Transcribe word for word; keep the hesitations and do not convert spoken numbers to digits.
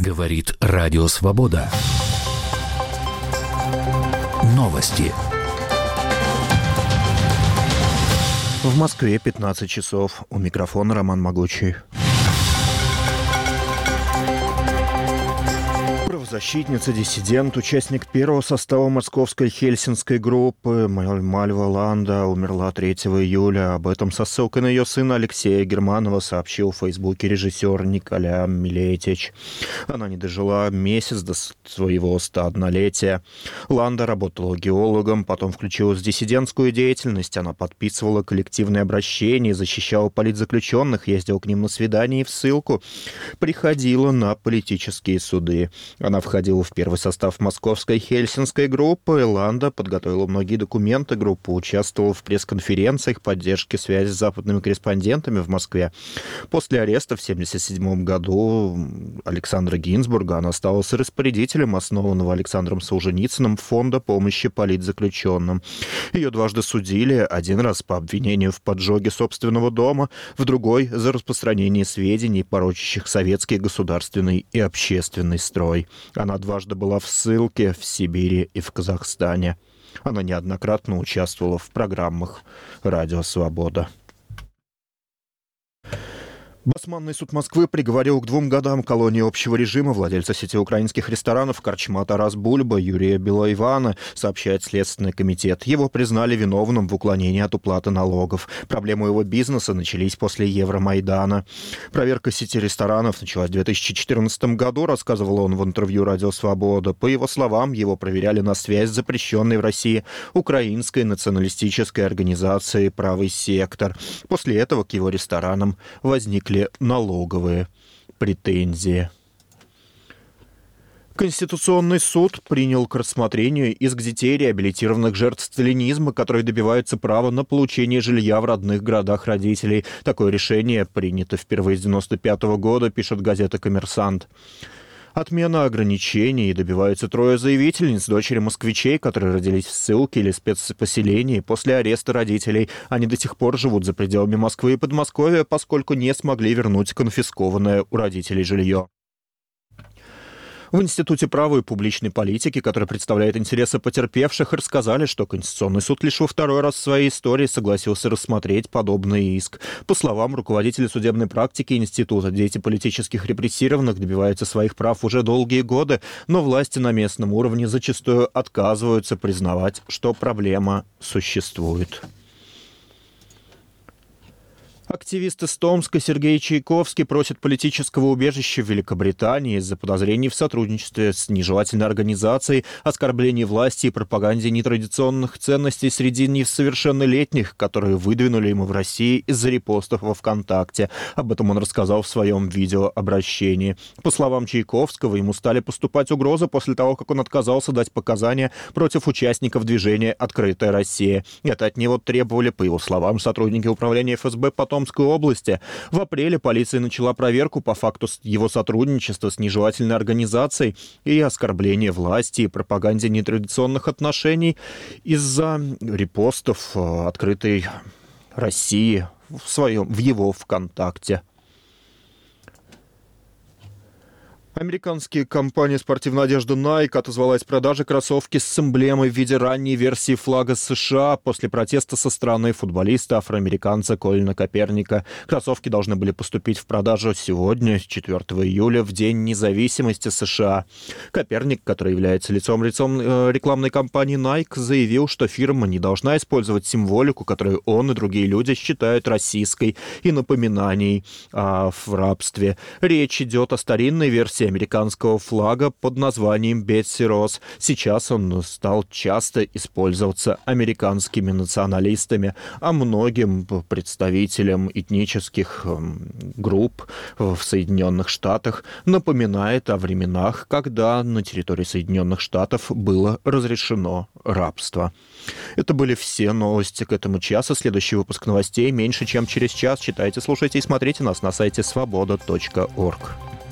Говорит Радио Свобода. Новости. В Москве пятнадцать часов. У микрофона Роман Могучий. Правозащитница, диссидент, участник первого состава московской хельсинской группы Мальва Ланда умерла третьего июля. Об этом со ссылкой на ее сына Алексея Германова сообщил в Фейсбуке режиссер Николя Милетич. Она не дожила месяц до своего стоднолетия. Ланда работала геологом, потом включилась в диссидентскую деятельность. Она подписывала коллективные обращения, защищала политзаключенных, ездила к ним на свидания и в ссылку, приходила на политические суды. Она входила в первый состав московской хельсинской группы. Ланда подготовила многие документы. Группа участвовала в пресс-конференциях поддержки связи с западными корреспондентами в Москве. После ареста в тысяча девятьсот семьдесят седьмом году Александра Гинзбурга она стала распорядителем основанного Александром Солженицыным фонда помощи политзаключенным. Ее дважды судили. Один раз по обвинению в поджоге собственного дома, в другой за распространение сведений, порочащих советский государственный и общественный строй. Она дважды была в ссылке в Сибири и в Казахстане. Она неоднократно участвовала в программах «Радио Свобода». Басманный суд Москвы приговорил к двум годам колонии общего режима владельца сети украинских ресторанов «Корчма Тарас Бульба» Юрия Белоивана, сообщает Следственный комитет. Его признали виновным в уклонении от уплаты налогов. Проблемы его бизнеса начались после Евромайдана. Проверка сети ресторанов началась в две тысячи четырнадцатом году, рассказывал он в интервью «Радио Свобода». По его словам, его проверяли на связь с запрещенной в России украинской националистической организацией «Правый сектор». После этого к его ресторанам возникли налоговые претензии. Конституционный суд принял к рассмотрению иск детей, реабилитированных жертв сталинизма, которые добиваются права на получение жилья в родных городах родителей. Такое решение принято впервые с девяносто пятого года, пишет газета «Коммерсант». Отмена ограничений добиваются трое заявительниц, дочери москвичей, которые родились в ссылке или спецпоселении после ареста родителей. Они до сих пор живут за пределами Москвы и Подмосковья, поскольку не смогли вернуть конфискованное у родителей жилье. В Институте права и публичной политики, который представляет интересы потерпевших, рассказали, что Конституционный суд лишь во второй раз в своей истории согласился рассмотреть подобный иск. По словам руководителя судебной практики Института, дети политических репрессированных добиваются своих прав уже долгие годы, но власти на местном уровне зачастую отказываются признавать, что проблема существует. Активист из Томска Сергей Чайковский просит политического убежища в Великобритании из-за подозрений в сотрудничестве с нежелательной организацией, оскорблении власти и пропаганде нетрадиционных ценностей среди несовершеннолетних, которые выдвинули ему в России из-за репостов во ВКонтакте. Об этом он рассказал в своем видеообращении. По словам Чайковского, ему стали поступать угрозы после того, как он отказался дать показания против участников движения «Открытая Россия». Это от него требовали, по его словам, сотрудники управления эф эс бэ потом Томской области. В апреле полиция начала проверку по факту его сотрудничества с нежелательной организацией и оскорбления власти и пропаганде нетрадиционных отношений из-за репостов «Открытой России» в, своем, в его ВКонтакте. Американская компания спортивной одежды Nike отозвалась продаже кроссовки с эмблемой в виде ранней версии флага США после протеста со стороны футболиста-афроамериканца Колина Каперника. Кроссовки должны были поступить в продажу сегодня, четвёртого июля, в День независимости США. Каперник, который является лицом, лицом рекламной кампании Nike, заявил, что фирма не должна использовать символику, которую он и другие люди считают расистской и напоминанием о рабстве. Речь идет о старинной версии американского флага под названием Бетси Росс. Сейчас он стал часто использоваться американскими националистами, а многим представителям этнических групп в Соединенных Штатах напоминает о временах, когда на территории Соединенных Штатов было разрешено рабство. Это были все новости к этому часу. Следующий выпуск новостей меньше, чем через час. Читайте, слушайте и смотрите нас на сайте свобода точка орг.